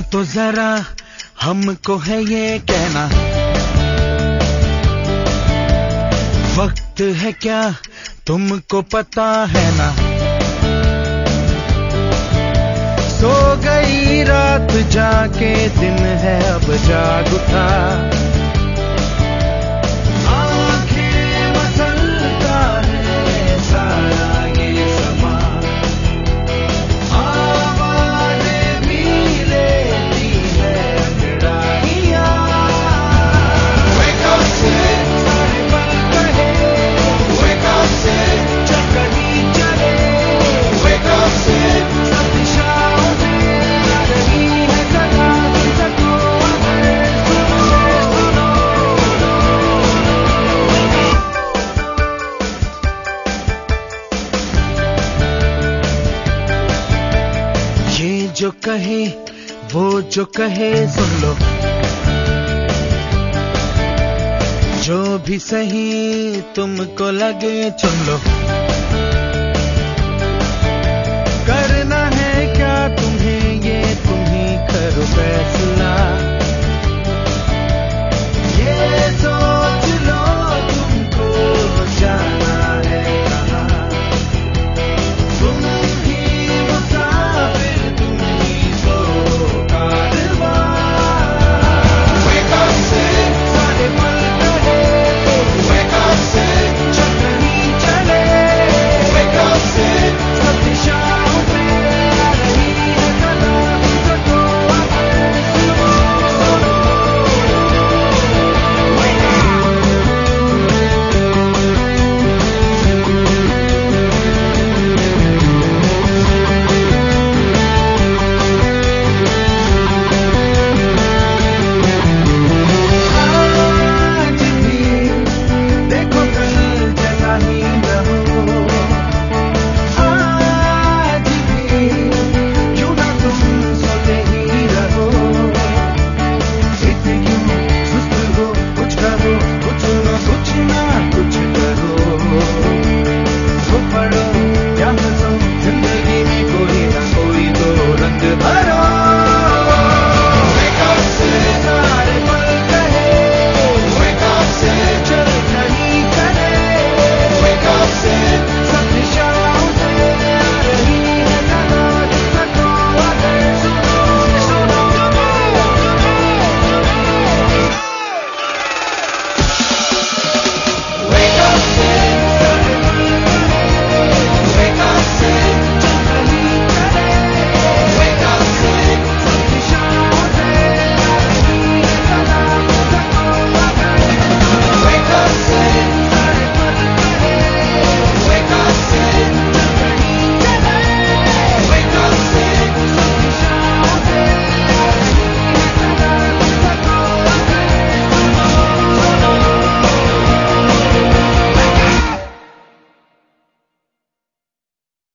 तो जरा हमको है ये कहना, वक्त है क्या तुमको पता है ना। सो गई रात जाके दिन है अब जाग उठा, आंखें मसलता है सारा ये समा, आवाज़ें भी लेती है अंगड़ाइयाँ। Wake up sit, सारे पल कहे, wake up sit, जब कहीं चले, wake up sit, सब दिशाओं से आ रही है सदा की सको अगर सुनो। ये जो कहे वो जो कहे सुन लो, जो भी सही तुमको लगे चुन लो।